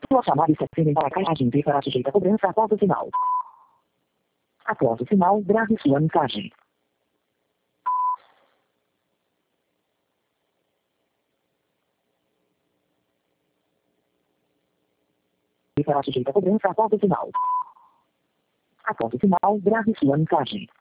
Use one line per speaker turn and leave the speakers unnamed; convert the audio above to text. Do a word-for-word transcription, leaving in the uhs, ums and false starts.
Sua chamada está sendo para a caixa de para sujeita a cobrança após o sinal. Após o sinal, grave sua mensagem. Para sujeita a cobrança após o sinal. Após o sinal, grave sua mensagem.